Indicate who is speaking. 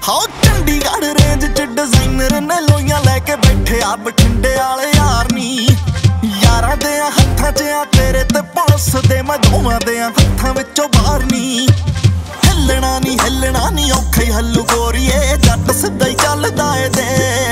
Speaker 1: ਹਾਂ ਚੰਡੀਗੜ੍ਹ ਰੇਂਜ ਚ ਡਿਜ਼ਾਈਨਰ ਨੇ ਲੋਈਆਂ ਲੈ ਕੇ ਬੈਠੇ ਆ ਬਠਿੰਡੇ ਵਾਲੇ ਯਾਰ ਨੀ। ਯਾਰਾਂ ਦੇ ਹੱਥਾਂ 'ਚ ਆ ਤੇਰੇ ਤੇ ਪੁਲਿਸ ਦੇ ਮੈਂ ਦੋਵਾਂ ਦੇ ਹੱਥਾਂ ਵਿੱਚੋਂ ਬਾਹਰ ਨੀ। ਹਿੱਲਣਾ ਨੀ ਔਖਾ ਹੀ ਹੱਲੂ ਗੋਰੀਏ ਜੱਟ ਸਿੱਧਾ ਹੀ ਚੱਲਦਾ ਏ ਦੇ।